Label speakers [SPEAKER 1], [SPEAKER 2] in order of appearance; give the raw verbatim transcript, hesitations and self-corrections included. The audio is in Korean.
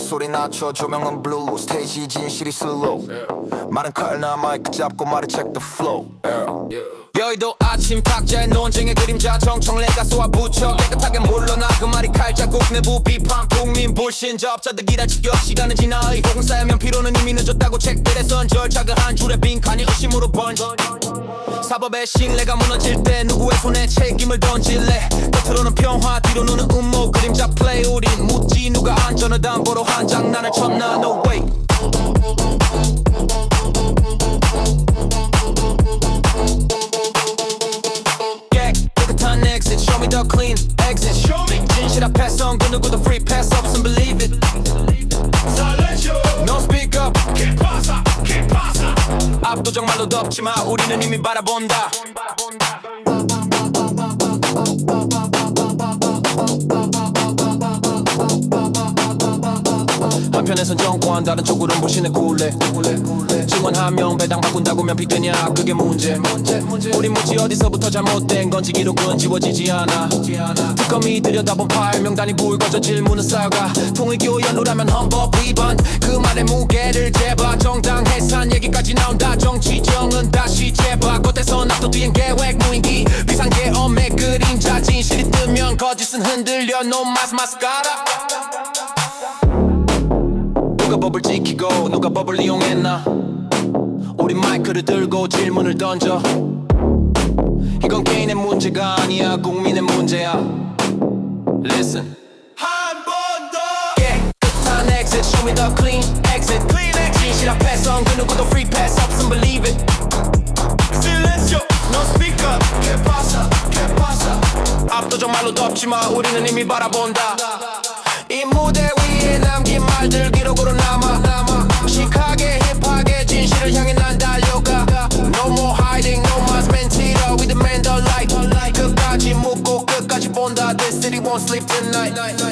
[SPEAKER 1] 소리 낮춰 조명은 블루 스테이지 진실이 슬로우 말은 칼나 마이크 잡고 말해 check the flow 여의도 아침 탁자의 논쟁의 그림자 정청래 가쏘아 붙여 깨끗하게 물러나 그 말이 칼자국 내부 비판 국민 불신접자들 기다치겨 시간은 지나 의혹은 쌓이면 피로는 이미 늦었다고 책들에선 절차가 한 줄의 빈칸이 의심으로 번져 사법의 신뢰가 무너질 때 누구의 손에 책임을 던질래 겉으로는 평화 뒤로는 음모 그림자 플레이 우린 묻지 누가 안전을 담보로 한 장난을 쳤나 no way Exit, show me the clean exit. Show me. 진실 앞에선 그 누구도 free pass 없음 believe it. Silence you. No speak up. ¿Qué pasa? ¿Qué pasa? 압도적 말로 덮지마 우리는 이미 바라본다. 한편에선 정권 다른 쪽으론 불신의 굴레 증언 한 명 배당 바꾼다고면 빅되냐 그게 문제 우리 묻지 어디서부터 잘못된 건지 기록은 지워지지 않아 특검이 들여다본 파일 명단이 굵어져 질문은 쌓여가 통일교 연루라면 헌법 위반 그 말의 무게를 재봐 정당 해산 얘기까지 나온다 정치정은 다시 재봐 겉에서 납도 뒤엔 계획 무인기 비상계엄의 그림자 진실이 뜨면 거짓은 흔들려 no mas mascara 누가 법을 지키고 누가 법을 이용했나 우리 마이크를 들고 질문을 던져 이건 개인의 문제가 아니야 국민의 문제야 Listen 한 번 더 깨끗한 exit show me the clean exit 진실 앞에선 그 누구도 free pass 없음 believe it Silencio no speak up ¿Qué pasa? ¿Qué pasa? 압도적 말로 덮지마 우리는 이미 바라본다 이 무대 위에 남긴 말들 기록으로 남아 시크하게 힙하게 진실을 향해 난 달려가 No more hiding, no more mentira We demand the light 끝까지 묻고 끝까지 본다 This city won't sleep tonight